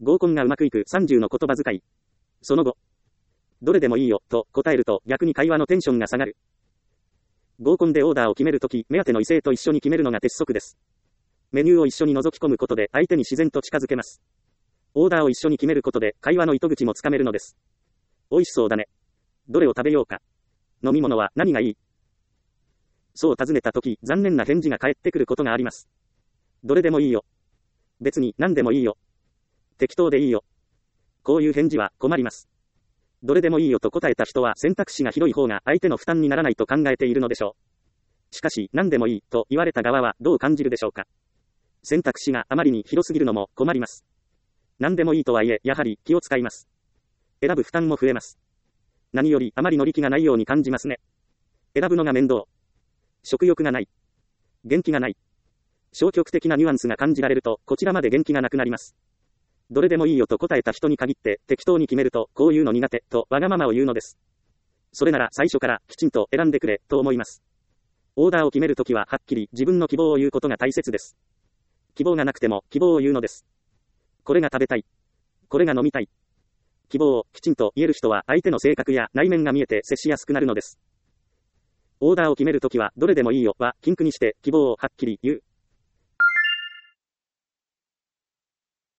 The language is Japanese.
合コンがうまくいく30の言葉遣い。その後、どれでもいいよ、と答えると逆に会話のテンションが下がる。合コンでオーダーを決めるとき、目当ての異性と一緒に決めるのが鉄則です。メニューを一緒に覗き込むことで相手に自然と近づけます。オーダーを一緒に決めることで会話の糸口もつかめるのです。美味しそうだね。どれを食べようか。飲み物は何がいい？そう尋ねたとき、残念な返事が返ってくることがあります。どれでもいいよ。別に何でもいいよ。適当でいいよ。こういう返事は困ります。どれでもいいよと答えた人は選択肢が広い方が相手の負担にならないと考えているのでしょう。しかし、何でもいいと言われた側はどう感じるでしょうか。選択肢があまりに広すぎるのも困ります。何でもいいとはいえ、やはり気を使います。選ぶ負担も増えます。何よりあまり乗り気がないように感じますね。選ぶのが面倒。食欲がない。元気がない。消極的なニュアンスが感じられると、こちらまで元気がなくなります。どれでもいいよと答えた人に限って適当に決めると、こういうの苦手とわがままを言うのです。それなら最初からきちんと選んでくれと思います。オーダーを決めるときははっきり自分の希望を言うことが大切です。希望がなくても希望を言うのです。これが食べたい。これが飲みたい。希望をきちんと言える人は相手の性格や内面が見えて接しやすくなるのです。オーダーを決めるときはどれでもいいよは禁句にして希望をはっきり言う。